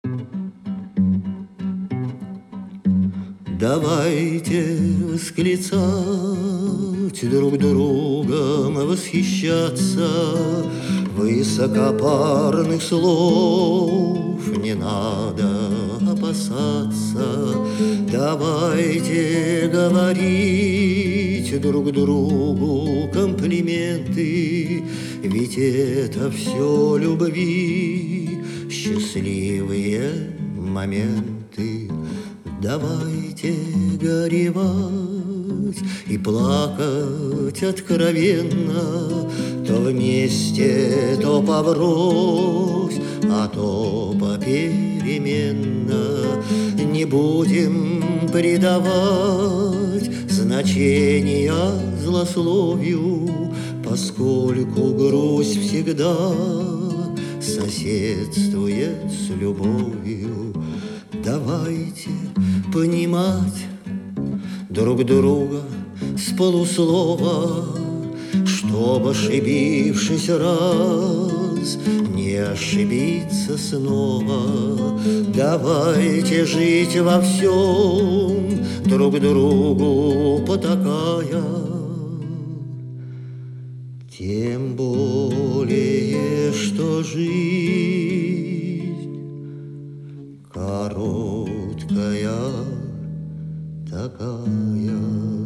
Давайте восклицать, друг другом восхищаться, высокопарных слов не надо опасаться. Давайте говорить друг другу комплименты, ведь это все любви, счастливые моменты. Давайте горевать и плакать откровенно, то вместе, то поврось, а то попеременно. Не будем придавать значения злословию, поскольку грусть всегда соседствует с любовью. Давайте понимать друг друга с полуслова, чтоб, ошибившись раз, не ошибиться снова. Давайте жить во всем, друг другу потакая, тем более, что жизнь короткая такая.